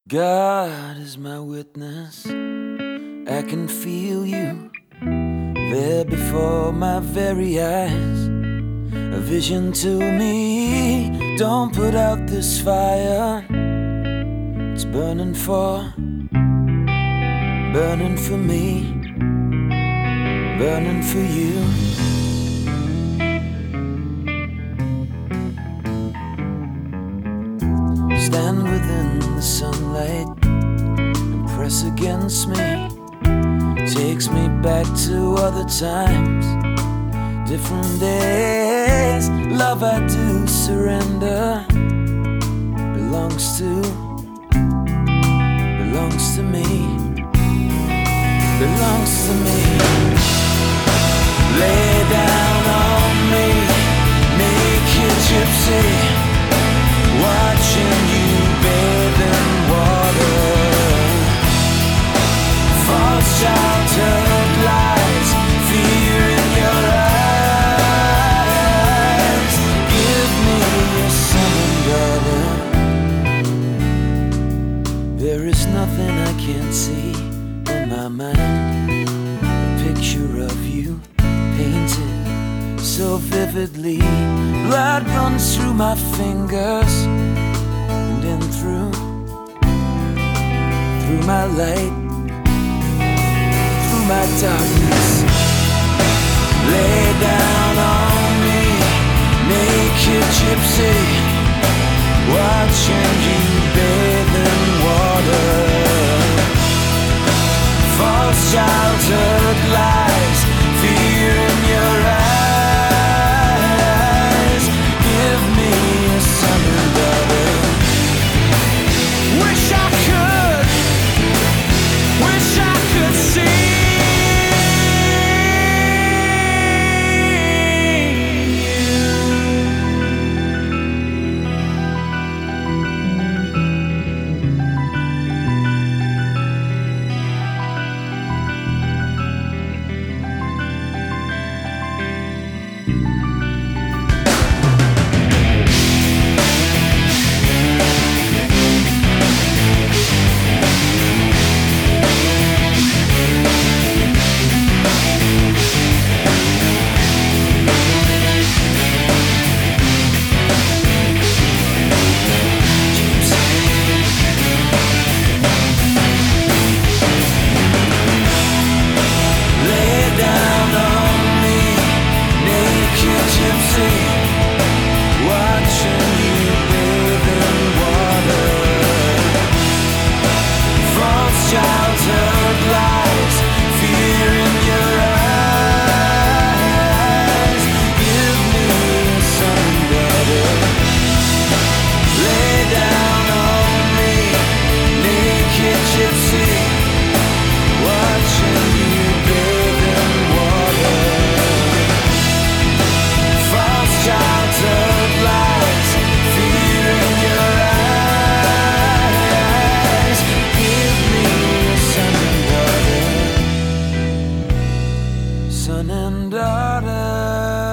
God is my witness, I can feel you there before my very eyes. A vision to me, don't put out this fire. It's burning for me, burning for you. Stand within the sunlight and press against me. Takes me back to other times, different days. Love I do surrender, belongs to me, belongs to me. Lay down on me, naked gypsy, watching you bathe in water. False childhood lies, fear in your eyes. Give me your son and daughter. There is nothing I can't see in my mind. A picture of you painted so vividly. Blood runs through my fingers and in through my light, through my darkness. Lay down on me, naked gypsy, watching you bathe in water. False childhood lies, fear in your eyes. Give me a son and daughter. Wish I could see childhood lies, fear in your eyes. Give me a son and daughter. Lay down on me, naked gypsy, watching you bathe in water. False childhood lies, fear in your eyes. Give me son and daughter.